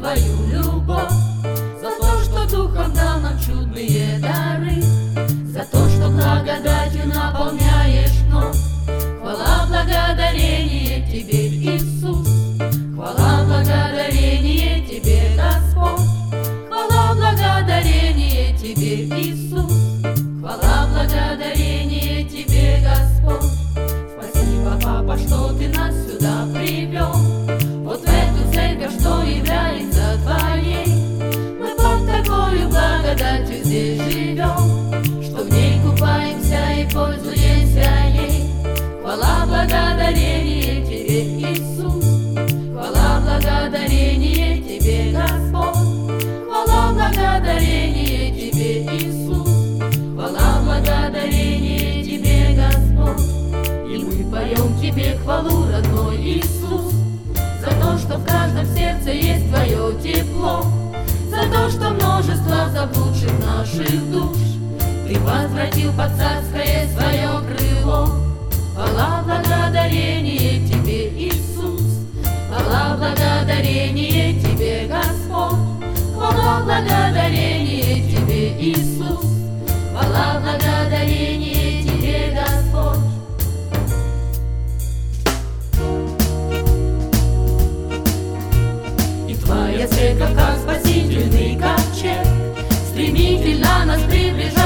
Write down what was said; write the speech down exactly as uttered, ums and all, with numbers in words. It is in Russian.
Твою любовь, за то, что Духом дал нам чудные дары, за то, что благодатью наполняешь вновь. Хвала, благодарение Тебе, Иисус, хвала, благодарение Тебе, Господь, хвала, благодарение Тебе, Иисус, хвала, благодарение Тебе, Господь. Спасибо, Папа, что Ты нас сюда привел, вот в эту церковь, что является Твоей. Мы под такою благодатью здесь живем, что в ней купаемся и пользуемся ей. Хвала, благодарение Тебе, Иисус, хвала, благодарение Тебе, Господь, хвала, благодарение Тебе, Иисус, хвала, благодарение Тебе, Господь. И мы поем Тебе хвалу, родной Иисус, за то, что в каждом сердце есть Твое тепло, за то, что множество заблудших наших душ Ты возвратил под царское свое крыло. Хвала, благодарение Тебе, Иисус, хвала, благодарение Тебе, Господь, хвала, благодарение Тебе, Иисус, хвала, благодарение Тебе, Господь. И Твоя церковь, как спасительный ковчег, стремительно нас приближает